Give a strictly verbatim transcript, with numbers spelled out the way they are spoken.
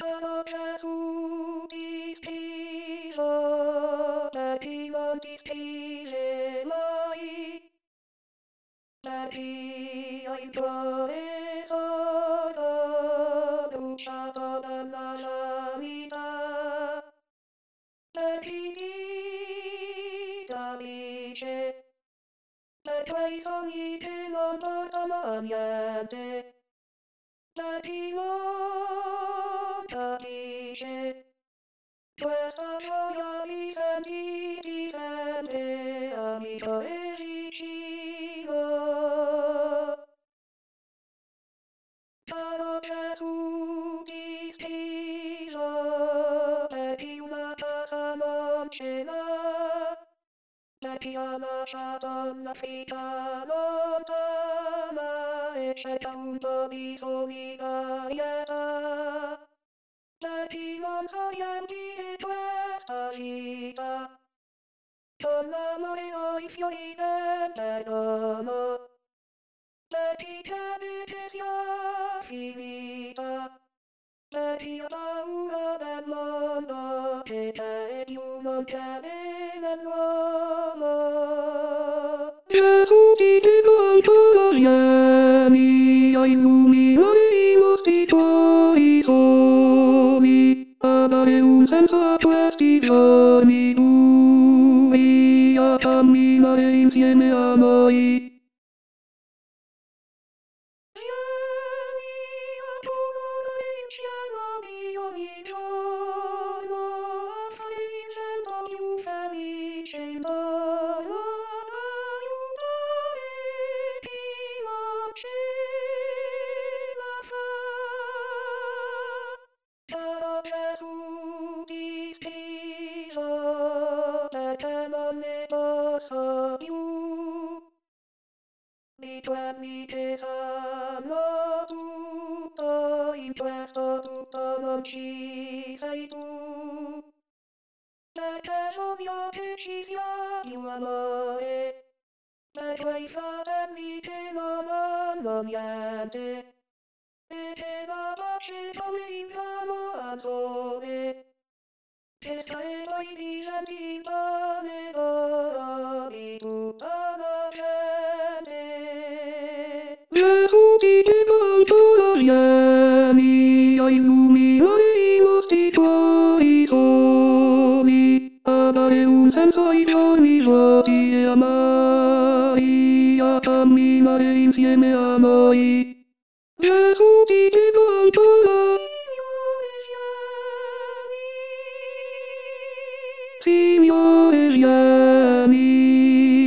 Caro Gesù ti scrivo, per chi non ti scrive mai, per chi ha il cuore solo bruciato dalla carità, per chi ti capisce, per quei sogni che non portano a niente. Per chi non capisce questa gioia di sentirti sempre amico e vicino. Caro Gesù ti scrivo, per chi una casa non ce l'ha, per chi ha lasciato la vita lontana e cerca un po' di solidarietà, per chi non sa riempire questa vita con l'amore o i fiori del perdono, per chi crede che sia finita, per chi ha paura del mondo che c'è e più non crede nell'uomo. Gesù ti chiedo ancora vieni a illuminare i nostri tuoi sogni, a dare un senso a questi giorni bui, a camminare insieme a noi. Vieni a colorare il cielo di ogni giorno, a fare il vento più felice intorno, ad aiutare chi non ce la fa. Caro Gesù ti scrivo, perché non ne posso più di quelli che sanno tutto, in questo tutto non ci sei tu, perché voglio che ci sia più amore, per quei fratelli che non hanno niente, e che la pace come inflamo al sole, che stai poi diventi il pane d'oro di tutta la gente. Gesù ti chiedo ancora vieni a illuminare i nostri tuoi sogni, a dare un senso ai giorni vuoti e amari, a camminare insieme a noi. Gesù ti chiedo ancora Signore vieni,